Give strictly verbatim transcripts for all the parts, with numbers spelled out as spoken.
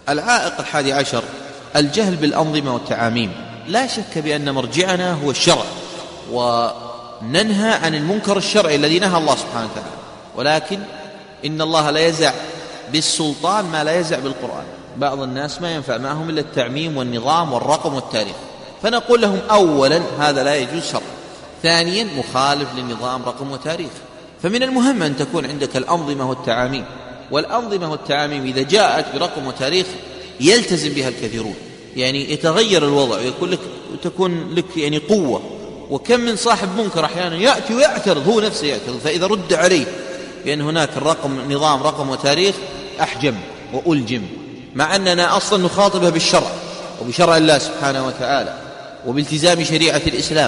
العائق الحادي عشر الجهل بالأنظمة والتعاميم. لا شك بأن مرجعنا هو الشرع، وننهى عن المنكر الشرعي الذي نهى الله سبحانه وتعالى، ولكن إن الله لا يزع بالسلطان ما لا يزع بالقرآن. بعض الناس ما ينفع معهم إلا التعميم والنظام والرقم والتاريخ، فنقول لهم أولا هذا لا يجوز شرعا، ثانيا مخالف للنظام رقم وتاريخ. فمن المهم أن تكون عندك الأنظمة والتعاميم، والأنظمة والتعاميم إذا جاءت برقم وتاريخ يلتزم بها الكثيرون، يعني يتغير الوضع ويكون لك تكون لك يعني قوة. وكم من صاحب منكر أحيانا يأتي ويعترض، هو نفسه يعترض، فإذا رد عليه بأن هناك الرقم نظام رقم وتاريخ أحجم وألجم، مع أننا أصلا نخاطبه بالشرع وبشرع الله سبحانه وتعالى وبالتزام شريعة الإسلام،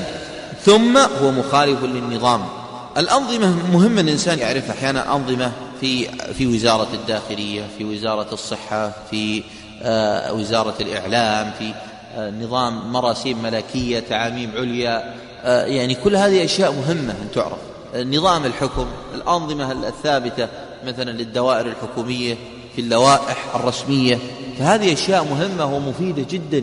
ثم هو مخالف للنظام. الأنظمة مهم أن الإنسان يعرف أحيانا أنظمة في في وزارة الداخلية، في وزارة الصحة، في آه وزارة الإعلام، في آه نظام مراسيم ملكية، تعاميم عليا، آه يعني كل هذه أشياء مهمة أن تعرف. نظام الحكم، الأنظمة الثابتة مثلا للدوائر الحكومية في اللوائح الرسمية، فهذه أشياء مهمة ومفيدة جدا،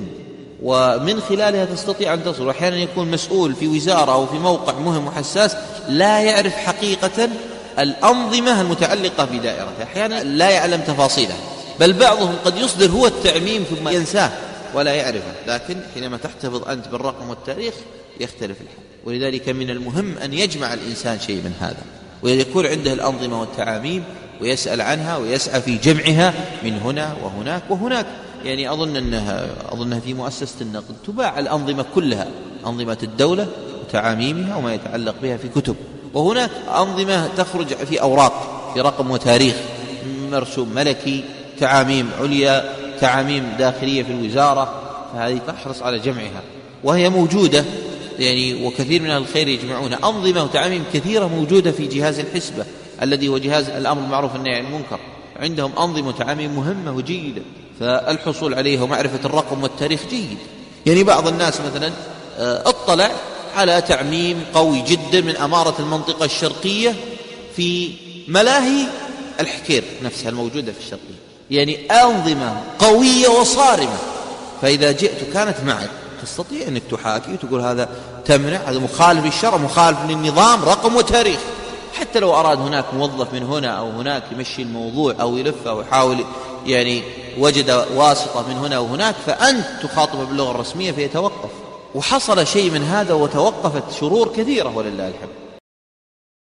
ومن خلالها تستطيع أن تصل. وأحيانا يكون مسؤول في وزارة أو في موقع مهم وحساس لا يعرف حقيقة الأنظمة المتعلقة بدائرته، أحيانا لا يعلم تفاصيلها، بل بعضهم قد يصدر هو التعميم ثم ينساه ولا يعرفه، لكن حينما تحتفظ أنت بالرقم والتاريخ يختلف الحال. ولذلك من المهم أن يجمع الإنسان شيء من هذا، ويكون عنده الأنظمة والتعاميم ويسأل عنها ويسعى في جمعها من هنا وهناك وهناك. يعني أظن أنها, أظنها في مؤسسة النقد تباع الأنظمة كلها، أنظمة الدولة وتعاميمها وما يتعلق بها في كتب، وهناك أنظمة تخرج في أوراق في رقم وتاريخ، مرسوم ملكي، تعاميم عليا، تعاميم داخلية في الوزارة، فهذه تحرص على جمعها وهي موجودة يعني، وكثير من أهل الخير يجمعون أنظمة وتعاميم كثيرة موجودة في جهاز الحسبة الذي هو جهاز الأمر بالمعروف والنهي عن المنكر، عندهم أنظمة وتعاميم مهمة وجيدة، فالحصول عليها ومعرفة الرقم والتاريخ جيد. يعني بعض الناس مثلا اطلع على تعميم قوي جدا من أمارة المنطقة الشرقية في ملاهي الحكير نفسها الموجودة في الشرقية، يعني أنظمة قوية وصارمة، فإذا جئت كانت معك تستطيع أنك تحاكي وتقول هذا تمنع، هذا مخالف للشرع، مخالف للنظام رقم وتاريخ. حتى لو أراد هناك موظف من هنا أو هناك يمشي الموضوع أو يلف أو يحاول يعني وجد واسطة من هنا وهناك، فأنت تخاطب باللغة الرسمية فيتوقف. وحصل شيء من هذا وتوقفت شرور كثيرة ولله الحمد.